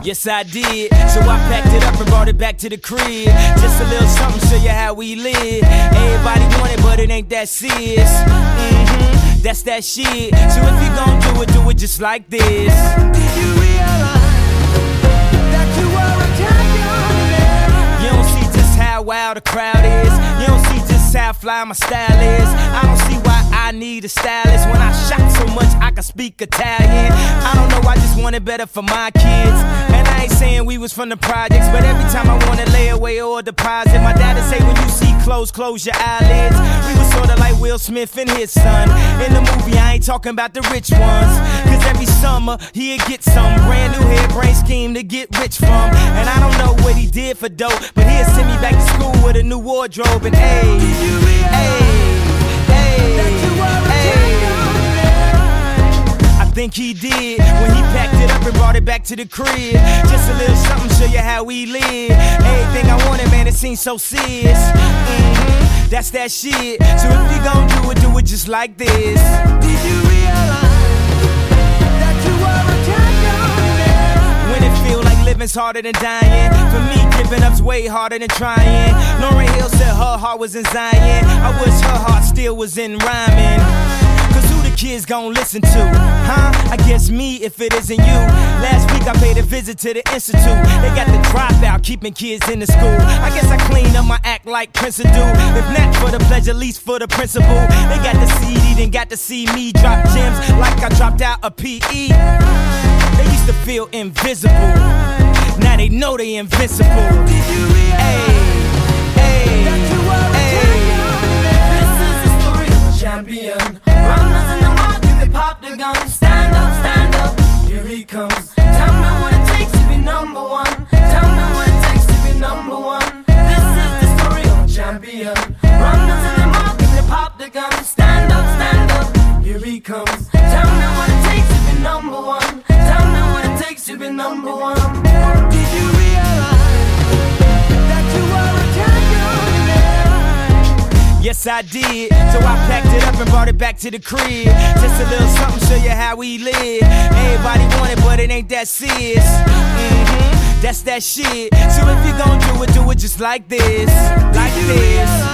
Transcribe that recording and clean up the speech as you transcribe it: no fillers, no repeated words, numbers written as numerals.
Yes, I did. So I packed it up and brought it back to the crib. Just a little something, show you how we live. Everybody want it, but it ain't that serious. That's that shit. So if you gon' do it just like this. Did you realize that you were a champion? You don't see just how wild the crowd is. You don't see just how fly my style is. I don't see why I need a stylist. When I shot so much I can speak Italian. I don't know, I just want it better for my kids. And I ain't saying we was from the projects, but every time I wanna lay away or deposit, my dad'd say when you see clothes, close your eyelids. We was sorta like Will Smith and his son. In the movie I ain't talking about the rich ones, cause every summer he'd get some brand new hairbrain scheme to get rich from. And I don't know what he did for dope, but he'd send me back to school with a new wardrobe. And I think he did when he packed it up and brought it back to the crib. Just a little something, show you how we live. Everything I wanted, man, it seems so serious. That's that shit. So if you gon' do it just like this. Did you realize that you were a champion? When it feel like living's harder than dying, for me giving up's way harder than trying. Lauryn Hill said her heart was in Zion. I wish her heart still was in rhyming. Cause who the kids gon' listen to? Huh? I guess me if it isn't you. Last week I paid a visit to the institute. They got the dropout keeping kids in the school. I guess I clean up my act like Prince would do. If not for the pleasure, at least for the principle. They got the CD, then got to see me drop gems like I dropped out a PE. They used to feel invisible. Now they know they invincible. Did you realize that you were a champion? This is the story of a champion. Runners in the market, they pop the gun. Stand up, here he comes. Tell me what it takes to be number one. Tell me what it takes to be number one. This is the story of a champion. Runners in the market, they pop the gun. Stand up, here he comes. Tell me what it takes to be number one. Tell me what it takes to be number one. Did you realize that you were a champion? Yes, I did. So I packed it up and brought it back to the crib. Just a little something, show you how we live. Everybody want it, but it ain't that serious. That's that shit. So if you gon' do it just like this. Like this.